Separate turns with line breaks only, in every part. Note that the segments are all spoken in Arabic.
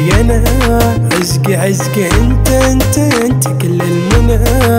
كثري انا عشقي عشقي انت كل المنى.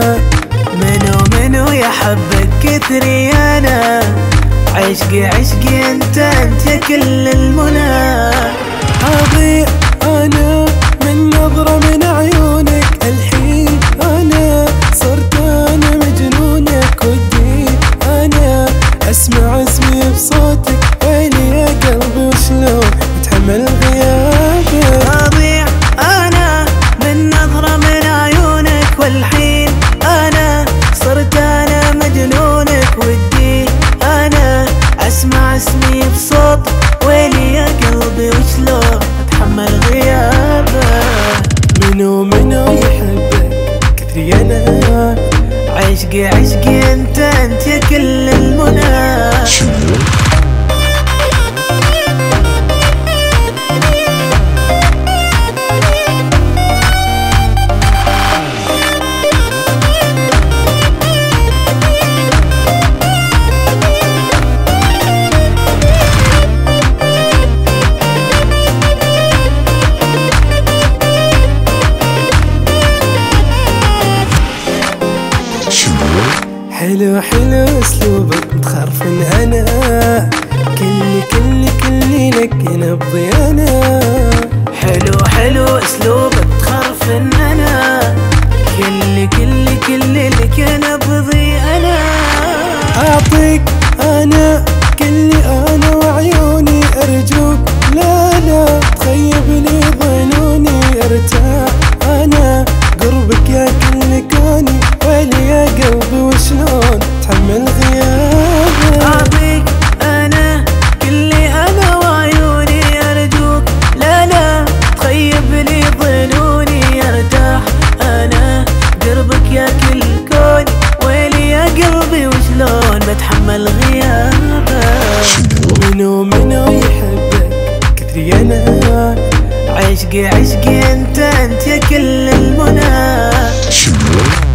منو يحبك كثري انا عشقي عشقي انت كل المنى.
اضيع انا من نظرة من عيونك الحين انا صرت انا مجنونك ودي انا اسمع اسمي بصوتك ويلي يا قلبي وشلون اتحمل غيابك.
اضيع انا من نظرة من عيونك والحين انا صرت انا مجنونك ودي انا اسمع اسمي بصوتك ويلي يا قلبي وشلون اتحمل غيابك.
منو يحبك كثري انا
عشقي عشقي انت كل المنى.
حلو اسلوبك متخرفن انا كلي لك نبضي انا.
حلو اسلوبك متخرفن انا كلي لك نبضي انا.
اعطيك انا كلي انا وعيوني ارجوك لا تخيب لي ظنوني ارتاح انا قربك يا كل كوني ويلي يا قلبي وشلون تحمل غيابك.
اعطيك انا كلي انا وعيوني ارجوك لا تخيب لي ظنوني ارتاح انا قربك يا كل كوني ويلي يا قلبي وشلون بتحمل غيابك.
منو يحبك كثري انا
عشقي انت كل المنى.